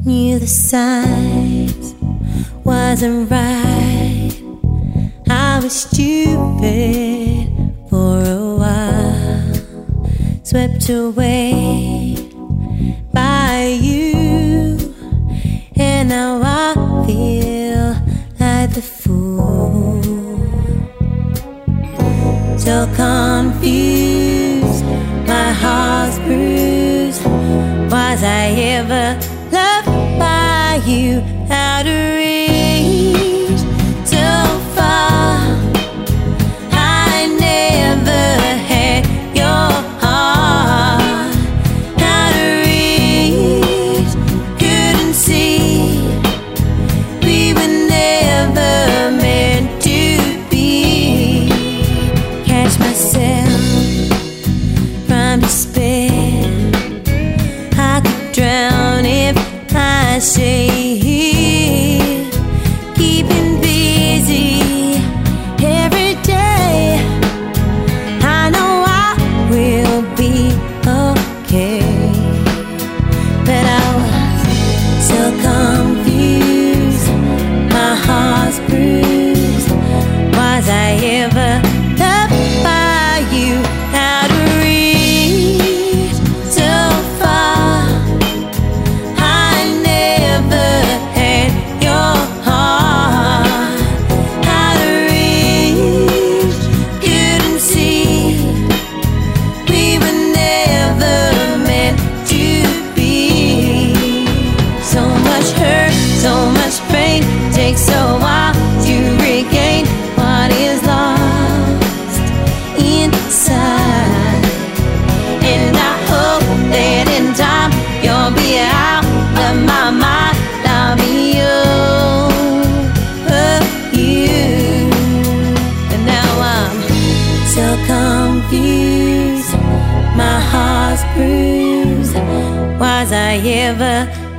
Knew the signs wasn't right. I was stupid for a while, swept away by you, and now I feel like the fool. So confused, my heart's bruised. Was I ever loved by you? Out of reach, so far. I never had your heart. Out of reach, couldn't see. We were never meant to be. Catch myself from despair. I could drown if I stay here, keeping busy every day. I know I will be okay, but I was so confused, my heart's bruised. Was I ever loved by you? Out of reach, so far. I never had your heart. Out of reach, couldn't see. We were never meant to be. So much hurt, so much pain, takes a while to regain what is lost inside. And I hope that in time you'll be out of my mind. I'll be over you. And now I'm so confused, my heart's bruised. Was I ever